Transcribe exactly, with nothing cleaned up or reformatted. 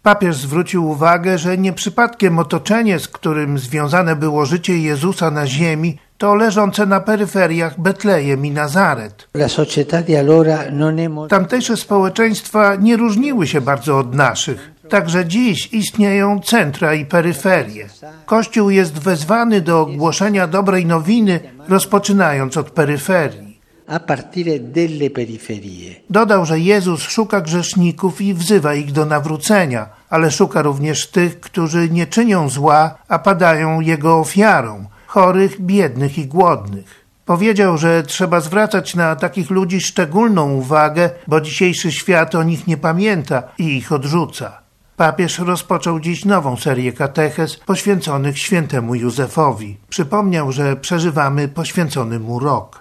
Papież zwrócił uwagę, że nie przypadkiem otoczenie, z którym związane było życie Jezusa na ziemi, to leżące na peryferiach Betlejem i Nazaret. Tamtejsze społeczeństwa nie różniły się bardzo od naszych. Także dziś istnieją centra i peryferie. Kościół jest wezwany do ogłoszenia dobrej nowiny, rozpoczynając od peryferii. A partire delle periferie. Dodał, że Jezus szuka grzeszników i wzywa ich do nawrócenia, ale szuka również tych, którzy nie czynią zła, a padają Jego ofiarą, chorych, biednych i głodnych. Powiedział, że trzeba zwracać na takich ludzi szczególną uwagę, bo dzisiejszy świat o nich nie pamięta i ich odrzuca. Papież rozpoczął dziś nową serię katechez poświęconych świętemu Józefowi. Przypomniał, że przeżywamy poświęcony mu rok.